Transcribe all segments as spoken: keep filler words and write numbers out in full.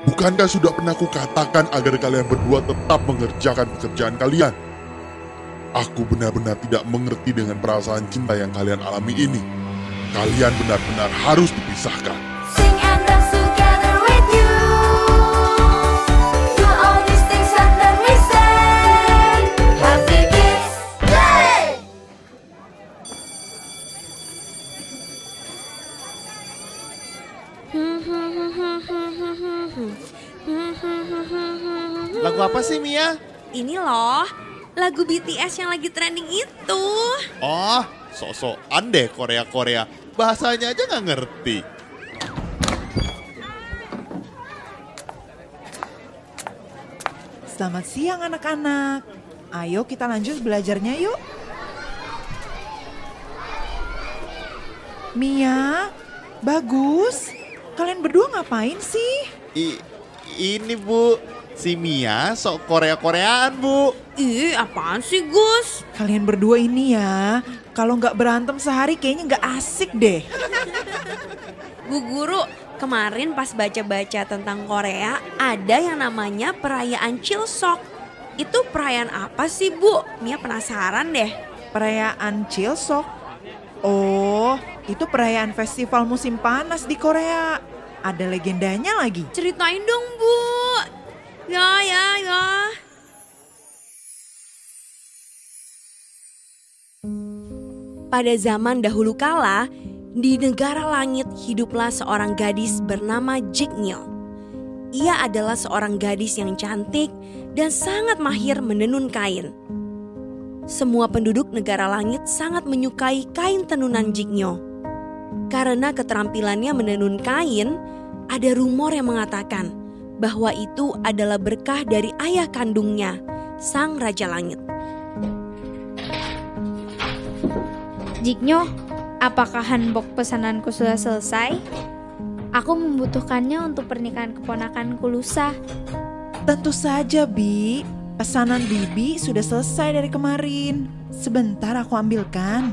Bukankah sudah pernah kukatakan agar kalian berdua tetap mengerjakan pekerjaan kalian? Aku benar-benar tidak mengerti dengan perasaan cinta yang kalian alami ini. Kalian benar-benar harus dipisahkan. Sing and dance together with you. Do all these things and then we say Happy Kids Day. Lagu apa sih, Mia? Ini loh, lagu B T S yang lagi trending itu. Oh, sok-sokan deh Korea-Korea. Bahasanya aja nggak ngerti. Selamat siang anak-anak. Ayo kita lanjut belajarnya yuk. Mia, bagus. Kalian berdua ngapain sih? I, ini Bu, si Mia sok Korea-Koreaan Bu. Ih, apaan sih Gus? Kalian berdua ini ya, kalau nggak berantem sehari kayaknya nggak asik deh. Bu Guru, kemarin pas baca-baca tentang Korea, ada yang namanya perayaan Chilseok. Itu perayaan apa sih Bu? Mia penasaran deh. Perayaan Chilseok. Oh, itu perayaan festival musim panas di Korea. Ada legendanya lagi. Ceritain dong Bu. Ya, ya, ya. Pada zaman dahulu kala, di negara langit hiduplah seorang gadis bernama Jiknyo. Ia adalah seorang gadis yang cantik dan sangat mahir menenun kain. Semua penduduk negara langit sangat menyukai kain tenunan Jiknyo. Karena keterampilannya menenun kain, ada rumor yang mengatakan bahwa itu adalah berkah dari ayah kandungnya, Sang Raja Langit. Jiknyo, apakah hanbok pesananku sudah selesai? Aku membutuhkannya untuk pernikahan keponakanku lusa. Tentu saja, Bi. Pesanan Bibi sudah selesai dari kemarin. Sebentar aku ambilkan.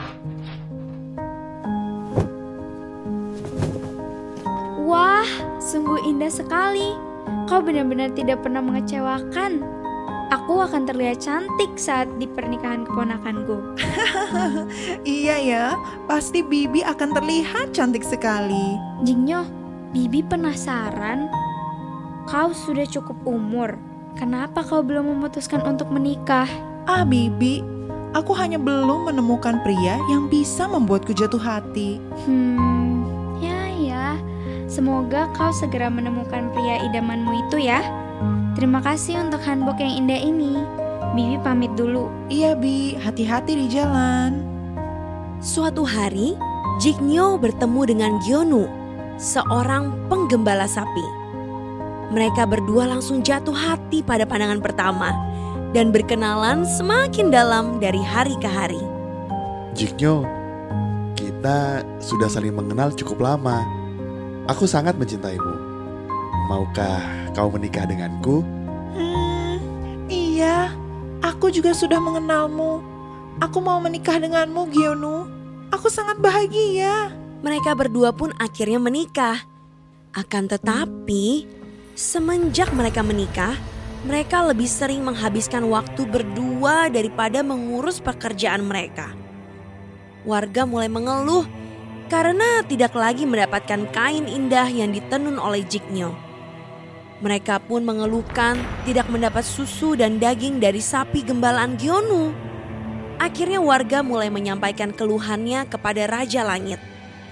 Wah, sungguh indah sekali. Kau benar-benar tidak pernah mengecewakan. Aku akan terlihat cantik saat di pernikahan keponakanku. Iya ya, pasti Bibi akan terlihat cantik sekali. Jiknyo, Bibi penasaran. Kau sudah cukup umur. Kenapa kau belum memutuskan untuk menikah? Ah Bibi, aku hanya belum menemukan pria yang bisa membuatku jatuh hati. Hmm, ya ya. Semoga kau segera menemukan pria idamanmu itu ya. Terima kasih untuk hanbok yang indah ini. Bibi pamit dulu. Iya Bi, hati-hati di jalan. Suatu hari, Jiknyo bertemu dengan Gyonu, seorang penggembala sapi. Mereka berdua langsung jatuh hati pada pandangan pertama dan berkenalan semakin dalam dari hari ke hari. Jiknyo, kita sudah saling mengenal cukup lama. Aku sangat mencintaimu. Maukah kau menikah denganku? Hmm, iya, aku juga sudah mengenalmu. Aku mau menikah denganmu, Gyonu. Aku sangat bahagia. Mereka berdua pun akhirnya menikah. Akan tetapi, semenjak mereka menikah, mereka lebih sering menghabiskan waktu berdua daripada mengurus pekerjaan mereka. Warga mulai mengeluh karena tidak lagi mendapatkan kain indah yang ditenun oleh Jiknyo. Mereka pun mengeluhkan tidak mendapat susu dan daging dari sapi gembalaan Gyonu. Akhirnya warga mulai menyampaikan keluhannya kepada Raja Langit.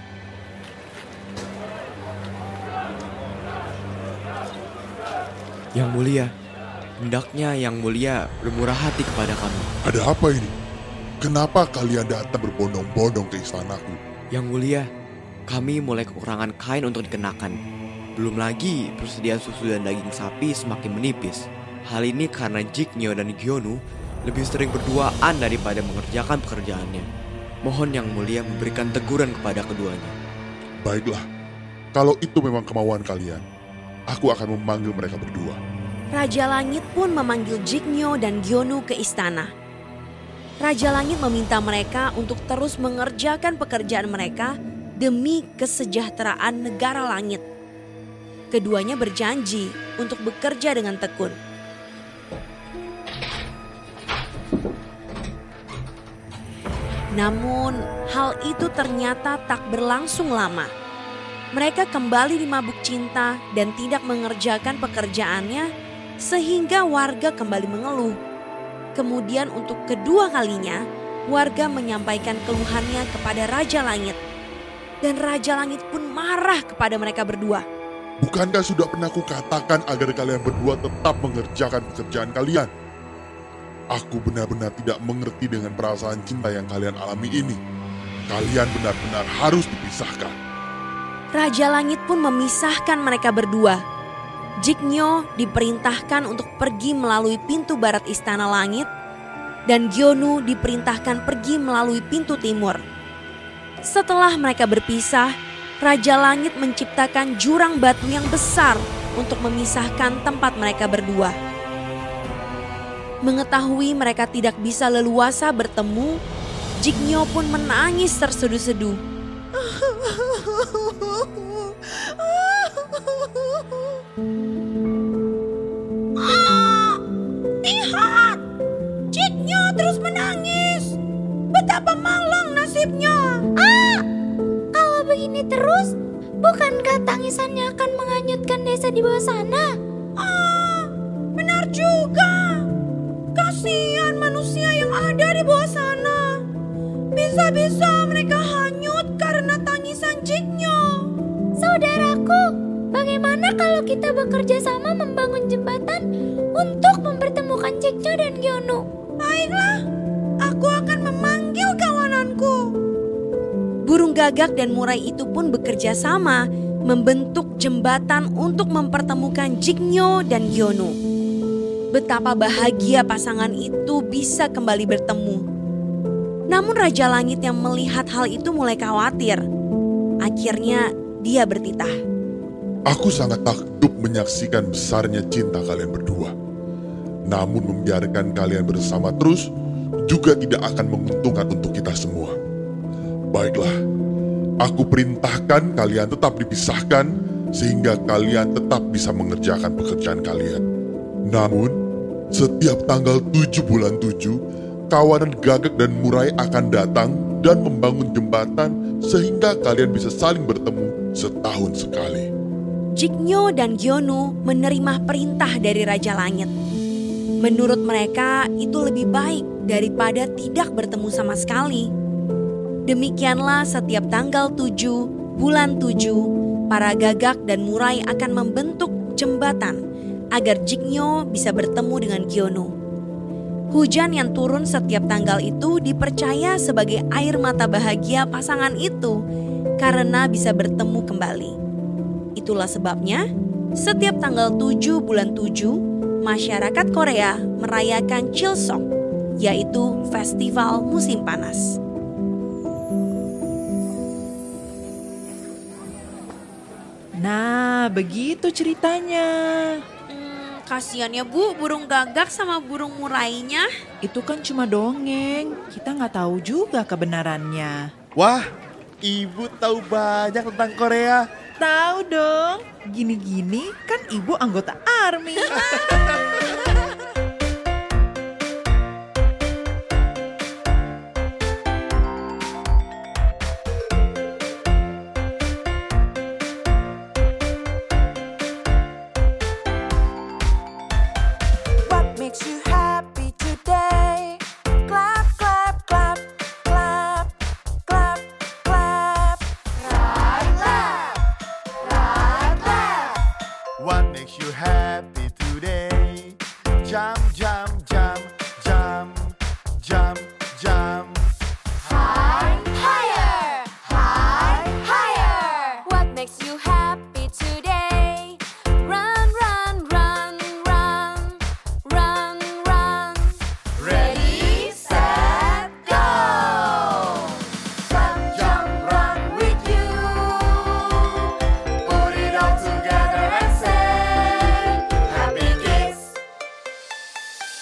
Yang mulia, hendaknya Yang mulia bermurah hati kepada kami. Ada apa ini? Kenapa kalian datang berbondong-bondong ke istanaku? Yang mulia, kami mulai kekurangan kain untuk dikenakan. Belum lagi persediaan susu dan daging sapi semakin menipis. Hal ini karena Jiknyo dan Gyonu lebih sering berduaan daripada mengerjakan pekerjaannya. Mohon Yang mulia memberikan teguran kepada keduanya. Baiklah, kalau itu memang kemauan kalian, aku akan memanggil mereka berdua. Raja Langit pun memanggil Jiknyo dan Gyonu ke istana. Raja Langit meminta mereka untuk terus mengerjakan pekerjaan mereka demi kesejahteraan negara langit. Keduanya berjanji untuk bekerja dengan tekun. Namun hal itu ternyata tak berlangsung lama. Mereka kembali dimabuk cinta dan tidak mengerjakan pekerjaannya sehingga warga kembali mengeluh. Kemudian untuk kedua kalinya warga menyampaikan keluhannya kepada Raja Langit. Dan Raja Langit pun marah kepada mereka berdua. Bukankah sudah pernah kukatakan agar kalian berdua tetap mengerjakan pekerjaan kalian? Aku benar-benar tidak mengerti dengan perasaan cinta yang kalian alami ini. Kalian benar-benar harus dipisahkan. Raja Langit pun memisahkan mereka berdua. Jiknyo diperintahkan untuk pergi melalui pintu barat Istana Langit. Dan Gyonu diperintahkan pergi melalui pintu timur. Setelah mereka berpisah, Raja Langit menciptakan jurang batu yang besar untuk memisahkan tempat mereka berdua. Mengetahui mereka tidak bisa leluasa bertemu, Jiknyo pun menangis terseduh-seduh. Ah, lihat, Jiknyo terus menangis. Betapa malang nasibnya. Ah, kalau begini terus, bukankah tangisannya akan menghanyutkan desa di bawah sana? Ah, benar juga. Kasihan manusia yang ada di bawah sana. Bisa-bisa mereka hanyut karena tangisan Jiknyo. Saudaraku, bagaimana kalau kita bekerja sama membangun jembatan untuk mempertemukan Jiknyo dan Gyonu? Baiklah, aku akan memanggil kawananku. Burung gagak dan murai itu pun bekerja sama membentuk jembatan untuk mempertemukan Jiknyo dan Gyonu. Betapa bahagia pasangan itu bisa kembali bertemu. Namun Raja Langit yang melihat hal itu mulai khawatir. Akhirnya dia bertitah. Aku sangat takjub menyaksikan besarnya cinta kalian berdua. Namun membiarkan kalian bersama terus juga tidak akan menguntungkan untuk kita semua. Baiklah, aku perintahkan kalian tetap dipisahkan sehingga kalian tetap bisa mengerjakan pekerjaan kalian. Namun, setiap tanggal tujuh bulan tujuh, kawanan gagak dan murai akan datang dan membangun jembatan sehingga kalian bisa saling bertemu setahun sekali. Jiknyo dan Gyonu menerima perintah dari Raja Langit. Menurut mereka itu lebih baik daripada tidak bertemu sama sekali. Demikianlah setiap tanggal tujuh bulan tujuh, para gagak dan murai akan membentuk jembatan agar Jiknyo bisa bertemu dengan Gyonu. Hujan yang turun setiap tanggal itu dipercaya sebagai air mata bahagia pasangan itu karena bisa bertemu kembali. Itulah sebabnya setiap tanggal tujuh bulan tujuh, masyarakat Korea merayakan Chilseok, yaitu festival musim panas. Nah, begitu ceritanya. Hmm, kasihan ya Bu, burung gagak sama burung murainya. Itu kan cuma dongeng, kita nggak tahu juga kebenarannya. Wah, ibu tahu banyak tentang Korea. Tahu dong, gini-gini kan ibu anggota ARMY. What makes you happy today? Clap, clap, clap, clap, clap, clap. Clap, clap, clap, clap. What makes you happy today? Jump, jump, jump, jump, jump, jump. High, higher, high, higher. What makes you happy today? Run, run, run, run, run, run. Ready, set, go. Jump, jump, run with you. Put it all together and say, Happy Kids.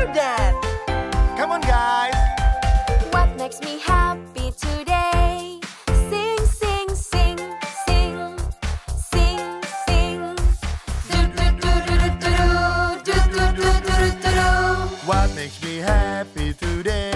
that. Come on guys. What makes me happy today? Sing, sing, sing, sing, sing, sing. Do do do do do do do do do do do do. What makes me happy today?